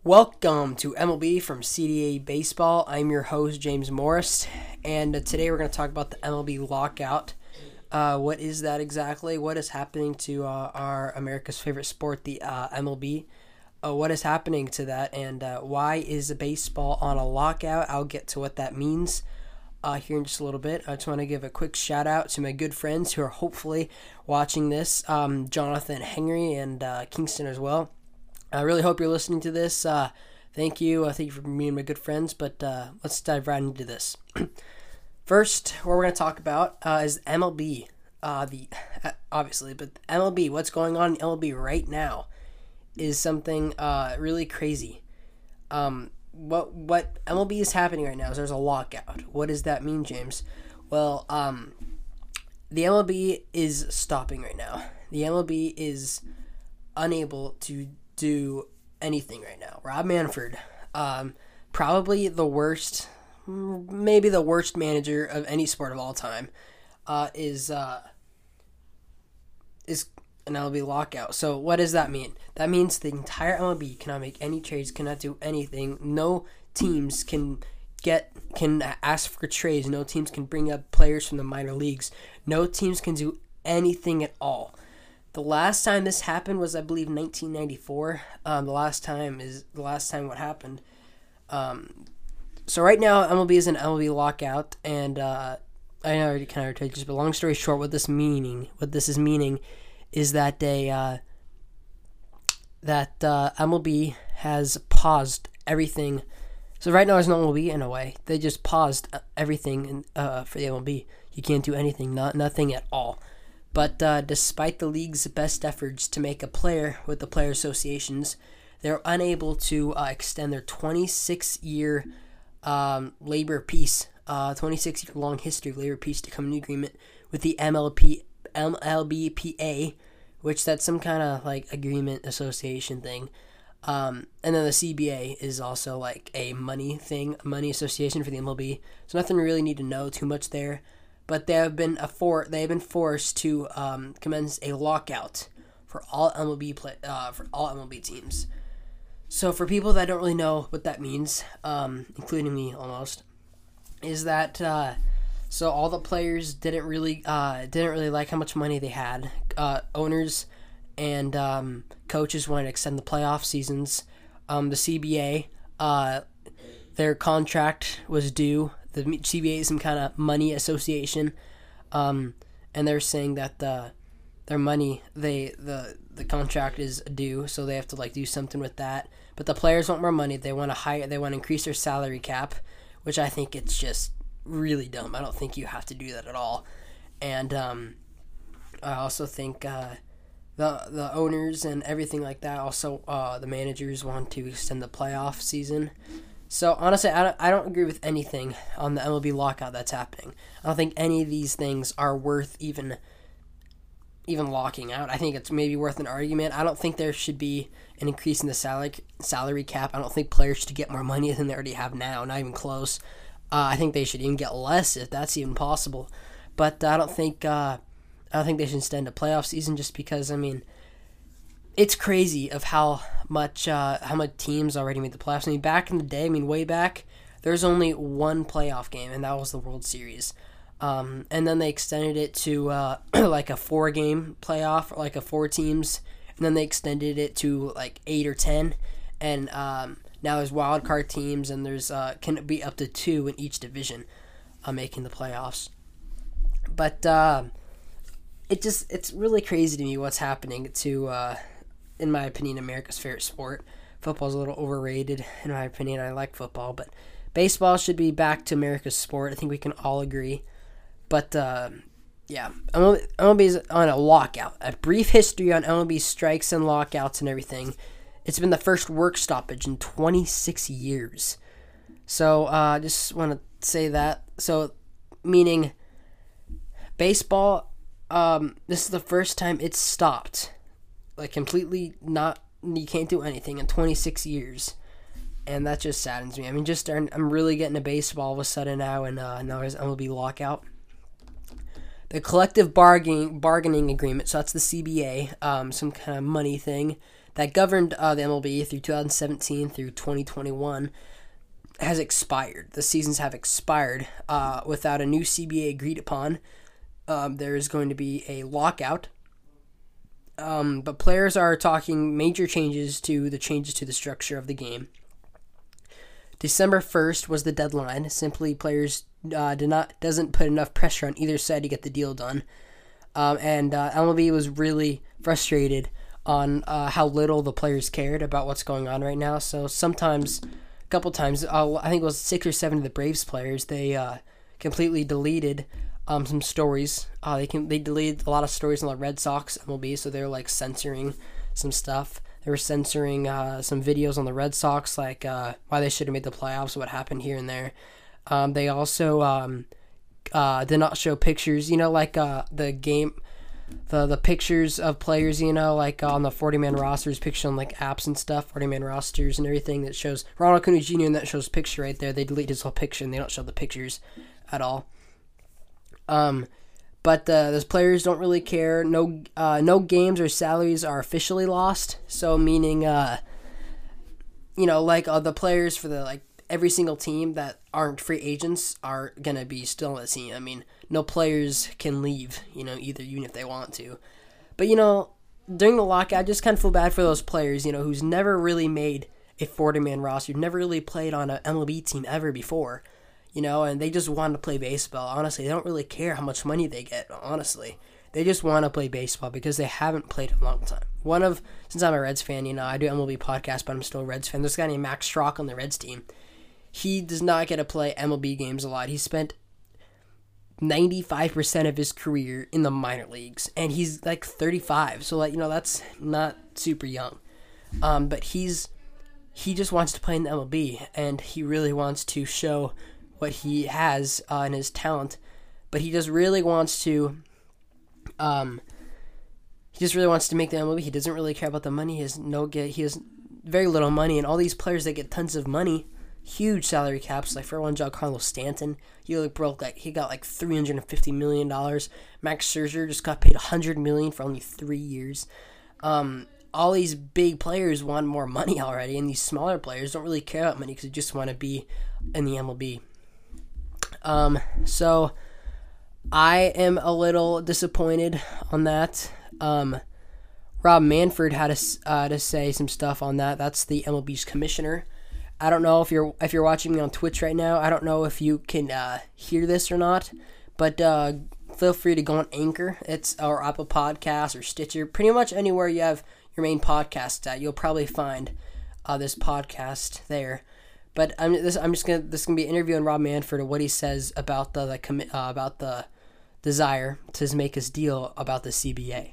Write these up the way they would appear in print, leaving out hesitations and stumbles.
Welcome to MLB from CDA Baseball. I'm your host, James Morris, and today we're going to talk about the MLB lockout. What is that exactly? What is happening to our America's favorite sport, the MLB? What is happening to that, and why is baseball on a lockout? I'll get to what that means here in just a little bit. I just want to give a quick shout out to my good friends who are hopefully watching this, Jonathan Henry and Kingston as well. I really hope you're listening to this. Thank you. Thank you for being my good friends. But let's dive right into this. First, what we're going to talk about is MLB. Obviously, but MLB, what's going on in MLB right now is something really crazy. What MLB is happening right now is there's a lockout. What does that mean, James? Well, the MLB is stopping right now. The MLB is unable to do anything right now. Rob Manfred, probably the worst, maybe the worst manager of any sport of all time, is an MLB lockout. So what does that mean? That means the entire MLB cannot make any trades, cannot do anything. No teams can ask for trades. No teams can bring up players from the minor leagues. No teams can do anything at all. The last time this happened was, I believe, 1994. The last time what happened. So right now, MLB is an MLB lockout, and I already kind of told you this, but long story short, what this is meaning, is that MLB has paused everything. So right now, there's no MLB in a way. They just paused everything for the MLB. You can't do anything, nothing at all. But despite the league's best efforts to make a player with the player associations, they're unable to extend their 26-year labor peace, 26-year-long history of labor peace to come to an agreement with the MLBPA, which that's some kind of like agreement association thing. And then the CBA is also like a money association for the MLB. So nothing really need to know too much there. But they have been forced to commence a lockout for all MLB teams. So for people that don't really know what that means, including me almost, is that so all the players didn't really like how much money they had. Owners and coaches wanted to extend the playoff seasons. The CBA, their contract was due. The CBA is some kind of money association, and they're saying that their money, the contract is due, so they have to like do something with that. But the players want more money. They want to increase their salary cap, which I think it's just really dumb. I don't think you have to do that at all. And I also think the owners and everything like that. Also, the managers want to extend the playoff season. So, honestly, I don't agree with anything on the MLB lockout that's happening. I don't think any of these things are worth even locking out. I think it's maybe worth an argument. I don't think there should be an increase in the salary cap. I don't think players should get more money than they already have now, not even close. I think they should even get less if that's even possible. But I don't think they should extend a playoff season just because, I mean, it's crazy of how much teams already made the playoffs. I mean, back in the day, way back, there's only one playoff game, and that was the World Series. And then they extended it to like a 4-game playoff, or like a 4 teams, and then they extended it to like 8 or 10. And now there's wild card teams, and there's can be up to 2 in each division making the playoffs. But it's really crazy to me what's happening to. In my opinion, America's favorite sport. Football's a little overrated, in my opinion. I like football, but baseball should be back to America's sport. I think we can all agree. But, yeah, MLB is on a lockout. A brief history on MLB strikes and lockouts and everything. It's been the first work stoppage in 26 years. So, I just want to say that. So, meaning baseball, this is the first time it's stopped. Like, completely not, you can't do anything in 26 years. And that just saddens me. I mean, I'm really getting to baseball all of a sudden now, and now there's MLB lockout. The collective bargaining agreement, so that's the CBA, some kind of money thing. that governed the MLB through 2017 through 2021 has expired. The seasons have expired without a new CBA agreed upon. There is going to be a lockout. But players are talking major changes to the structure of the game. December 1st was the deadline. Simply, players doesn't put enough pressure on either side to get the deal done. And MLB was really frustrated on how little the players cared about what's going on right now. So sometimes, a couple times, I think it was 6 or 7 of the Braves players, they completely deleted some stories. They deleted a lot of stories on the Red Sox MLB, so they're like censoring some stuff. They were censoring some videos on the Red Sox, like why they should have made the playoffs, what happened here and there. They also did not show pictures, like the game, the pictures of players, like on the 40-man rosters, pictures on like apps and stuff, 40-man rosters and everything that shows Ronald Acuna Jr. and that shows picture right there. They delete his whole picture and they don't show the pictures at all. But those players don't really care. No games or salaries are officially lost. So meaning, the players for the every single team that aren't free agents are gonna be still on the team. I mean, no players can leave. Either even if they want to. But during the lockout, I just kind of feel bad for those players. Who's never really made a 40-man roster, never really played on an MLB team ever before. And they just want to play baseball. Honestly, they don't really care how much money they get, honestly. They just want to play baseball because they haven't played in a long time. Since I'm a Reds fan, I do MLB podcast, but I'm still a Reds fan. There's a guy named Max Strock on the Reds team. He does not get to play MLB games a lot. He spent 95% of his career in the minor leagues, and he's like 35. So, that's not super young. But he just wants to play in the MLB, and he really wants to show what he has in his talent, but he just really wants to make the MLB. He doesn't really care about the money. He has very little money, and all these players that get tons of money, huge salary caps. Like for one, Giancarlo Stanton, he got $350 million. Max Scherzer just got paid $100 million for only 3 years. All these big players want more money already, and these smaller players don't really care about money because they just want to be in the MLB. So I am a little disappointed on that. Rob Manfred had to say some stuff on that. That's the MLB's commissioner. I don't know if you're watching me on Twitch right now. I don't know if you can hear this or not, but feel free to go on Anchor. It's or Apple Podcasts or Stitcher. Pretty much anywhere you have your main podcast at, you'll probably find this podcast there. But this is gonna be an interview on Rob Manfred and what he says about the desire to make his deal about the CBA.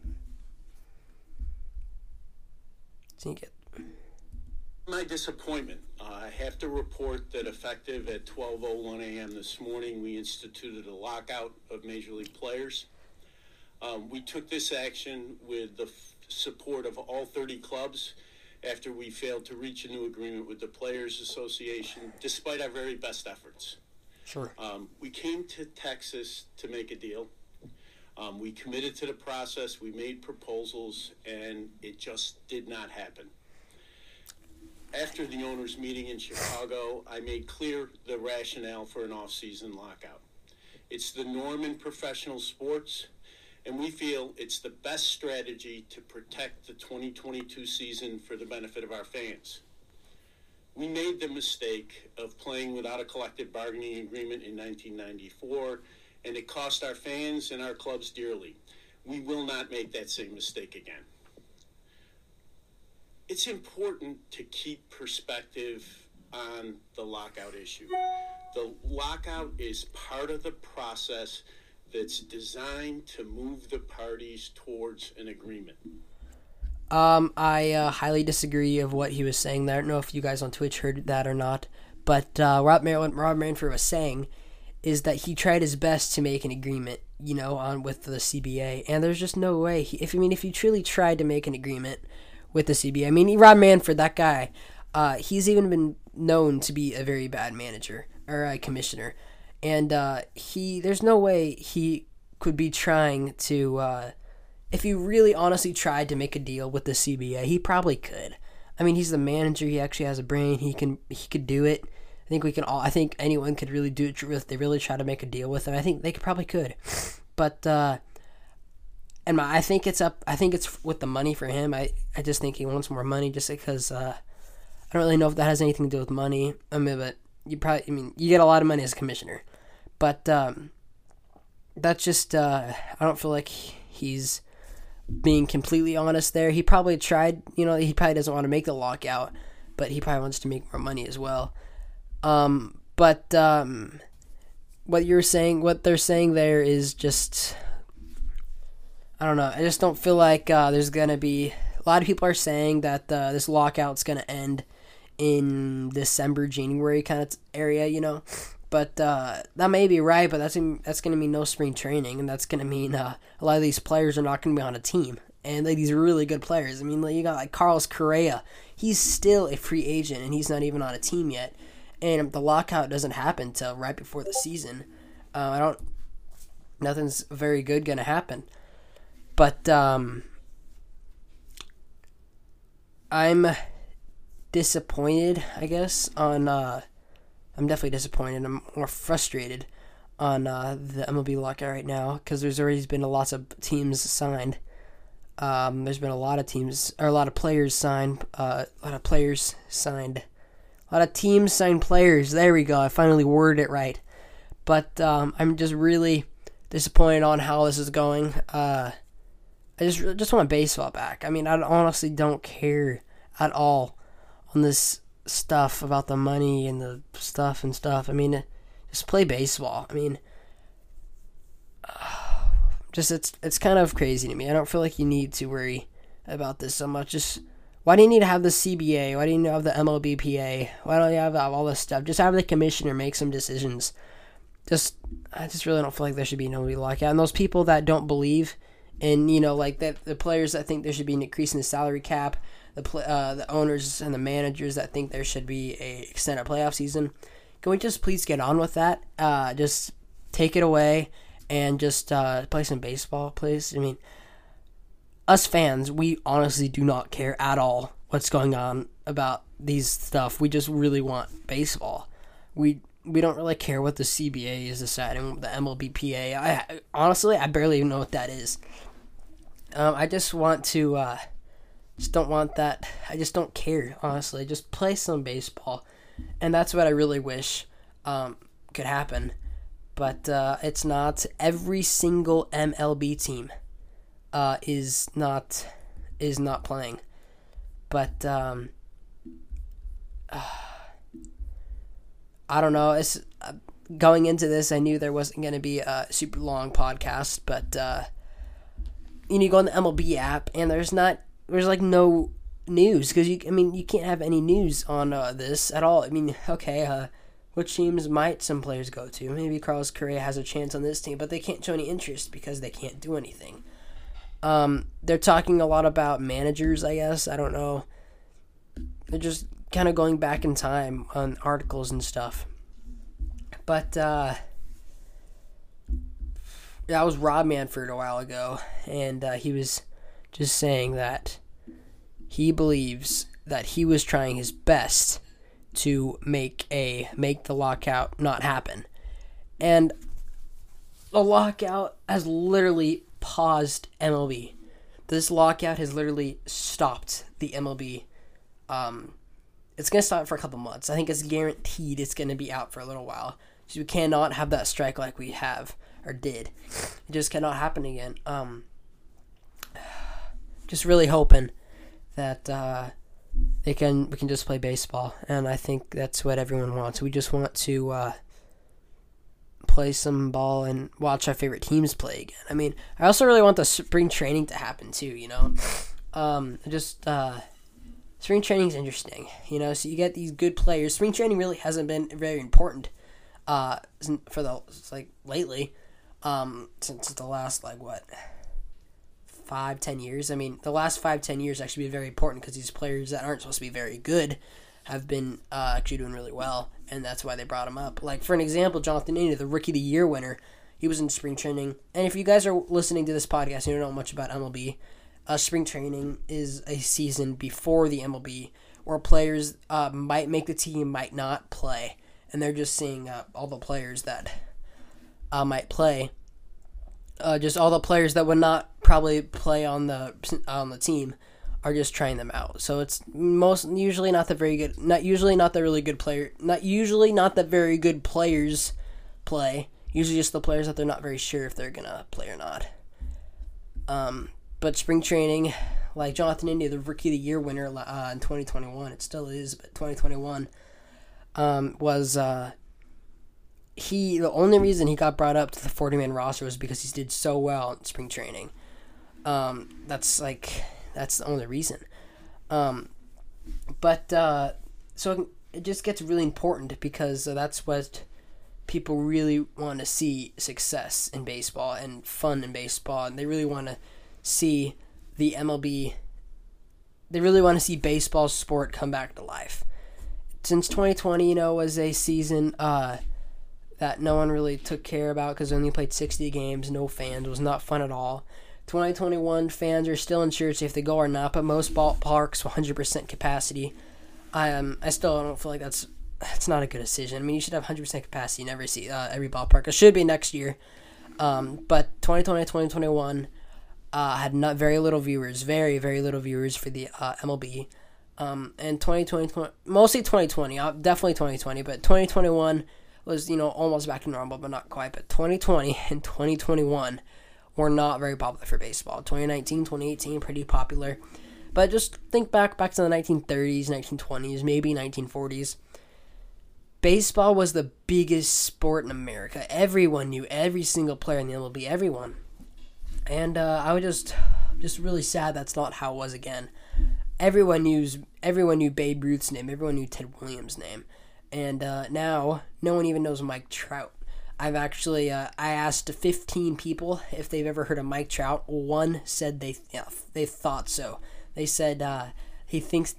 My disappointment. I have to report that effective at 12:01 a.m. this morning, we instituted a lockout of Major League players. We took this action with the support of all 30 clubs after we failed to reach a new agreement with the Players Association, despite our very best efforts. Sure. We came to Texas to make a deal. We committed to the process. We made proposals, and it just did not happen. After the owners' meeting in Chicago, I made clear the rationale for an off-season lockout. It's the norm in professional sports, and we feel it's the best strategy to protect the 2022 season for the benefit of our fans. We made the mistake of playing without a collective bargaining agreement in 1994, and it cost our fans and our clubs dearly. We will not make that same mistake again. It's important to keep perspective on the lockout issue. The lockout is part of the process that's designed to move the parties towards an agreement. I highly disagree of what he was saying there. I don't know if you guys on Twitch heard that or not, but what Rob Manfred was saying is that he tried his best to make an agreement, on with the CBA, and there's just no way. If you truly tried to make an agreement with the CBA, Rob Manfred, that guy, he's even been known to be a very bad manager or a commissioner, and there's no way he could be trying to. if he really honestly tried to make a deal with the CBA, he probably could. I mean, he's the manager. He actually has a brain. He could do it. I think anyone could really do it if they really try to make a deal with him. I think they probably could. But I think it's with the money for him. I just think he wants more money just because I don't really know if that has anything to do with money. I mean, but you get a lot of money as a commissioner. But that's just I don't feel like he's being completely honest there. He probably tried, he probably doesn't want to make the lockout, but he probably wants to make more money as well. What they're saying there is just, I don't know. I just don't feel like there's going to be, a lot of people are saying that this lockout's going to end in December, January kind of area, But that may be right, but that's going to mean no spring training, and that's going to mean a lot of these players are not going to be on a team. And these really good players. I mean, you got Carlos Correa. He's still a free agent, and he's not even on a team yet. And the lockout doesn't happen till right before the season. Nothing's very good going to happen. But I'm disappointed, I guess, on... I'm definitely disappointed. I'm more frustrated on the MLB lockout right now because there's already been lots of teams signed. There's been a lot of players signed. A lot of teams signed players. There we go. I finally worded it right. But I'm just really disappointed on how this is going. I just want baseball back. I mean, I honestly don't care at all on this stuff about the money and the stuff. I mean, just play baseball. I mean, it's kind of crazy to me. I don't feel like you need to worry about this so much. Just why do you need to have the CBA? Why do you need to have the MLBPA? Why don't you have all this stuff? Just have the commissioner make some decisions. I just really don't feel like there should be no lockout. And those people that don't believe in, the players that think there should be an increase in the salary cap, the owners and the managers that think there should be a extended playoff season. Can we just please get on with that? Just take it away and just play some baseball, please. I mean, us fans, we honestly do not care at all what's going on about these stuff. We just really want baseball. We don't really care what the CBA is deciding, the MLBPA. I barely even know what that is. I just want to... Just don't want that. I just don't care, honestly. Just play some baseball. And that's what I really wish could happen. But it's not. Every single MLB team is not playing. But I don't know. It's going into this, I knew there wasn't going to be a super long podcast. But you go on the MLB app, and there's like no news because you can't have any news on this at all. I mean, okay, which teams might some players go to? Maybe Carlos Correa has a chance on this team, but they can't show any interest because they can't do anything. They're talking a lot about managers, I guess. I don't know. They're just kind of going back in time on articles and stuff. But that was Rob Manfred a while ago, and he was just saying that he believes that he was trying his best to make the lockout not happen. And the lockout has literally paused MLB. This lockout has literally stopped the MLB. It's going to stop for a couple months. I think it's guaranteed it's going to be out for a little while. So we cannot have that strike like we have or did. It just cannot happen again. Just really hoping that we can just play baseball, and I think that's what everyone wants. We just want to play some ball and watch our favorite teams play again. I mean, I also really want the spring training to happen too. Spring training is interesting. So you get these good players. Spring training really hasn't been very important for lately, since the last 5-10 years. I mean, the last 5-10 years actually been very important because these players that aren't supposed to be very good have been actually doing really well, and that's why they brought him up. Like, for an example, Jonathan India, the Rookie of the Year winner, He was in spring training. And if you guys are listening to this podcast and you don't know much about MLB, spring training is a season before the MLB where players might make the team, might not play. And they're just seeing all the players that might play. Just all the players that would not probably play on the team are just trying them out. So it's usually not the very good players play. Usually just the players that they're not very sure if they're gonna play or not. But spring training, like Jonathan India, the Rookie of the Year winner in 2021, it still is, but 2021 was the only reason he got brought up to the 40-man roster was because he did so well in spring training. That's the only reason. So it just gets really important because that's what people really want to see: success in baseball and fun in baseball, and they really want to see the MLB. They really want to see baseball sport come back to life. Since 2020, was a season that no one really took care about because they only played 60 games, no fans, it was not fun at all. 2021 fans are still unsure if they go or not, but most ballparks 100% capacity. I still don't feel like that's not a good decision. I mean, you should have 100% capacity in every ballpark. It should be next year. But 2020, 2021 had not very little viewers, very, very little viewers for the MLB. And 2020, mostly 2020, definitely 2020, but 2021 was, almost back to normal, but not quite. But 2020 and 2021 were not very popular for baseball. 2019, 2018, pretty popular. But just think back to the 1930s, 1920s, maybe 1940s. Baseball was the biggest sport in America. Everyone knew every single player in the MLB, everyone. And I was just really sad that's not how it was again. Everyone knew Babe Ruth's name. Everyone knew Ted Williams' name. And now, no one even knows Mike Trout. I've actually, I asked 15 people if they've ever heard of Mike Trout. One said they thought so. They said he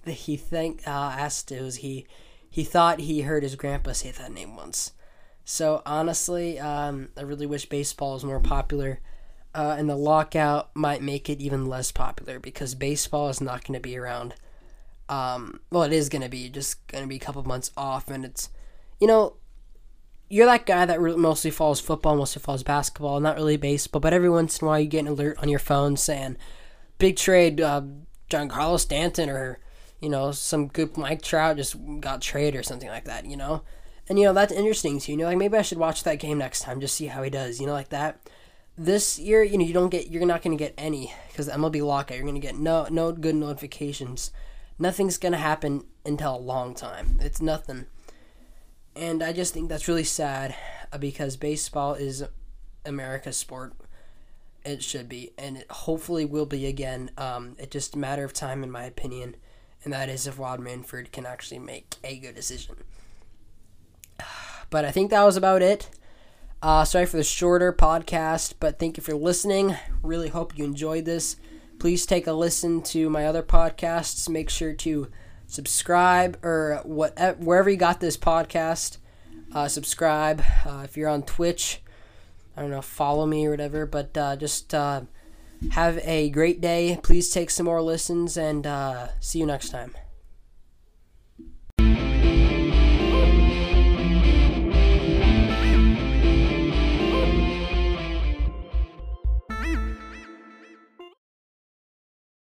thought he heard his grandpa say that name once. So honestly, I really wish baseball was more popular. And the lockout might make it even less popular because baseball is not going to be around. It is going to be just going to be a couple months off, and it's, you're that guy that mostly follows football, mostly follows basketball, not really baseball, but every once in a while you get an alert on your phone saying, big trade, Giancarlo Stanton, or, some good Mike Trout just got traded or something like that, And, that's interesting to you. Maybe I should watch that game next time, just see how he does, like that. This year, you're not going to get any, because the MLB lockout, you're going to get no good notifications. Nothing's going to happen until a long time. It's nothing. And I just think that's really sad because baseball is America's sport. It should be, and it hopefully will be again. It's just a matter of time, in my opinion, and that is if Rob Manfred can actually make a good decision. But I think that was about it. Sorry for the shorter podcast, but thank you for listening. Really hope you enjoyed this. Please take a listen to my other podcasts. Make sure to subscribe or wherever you got this podcast. Subscribe. If you're on Twitch, I don't know, follow me or whatever. But just have a great day. Please take some more listens, and see you next time.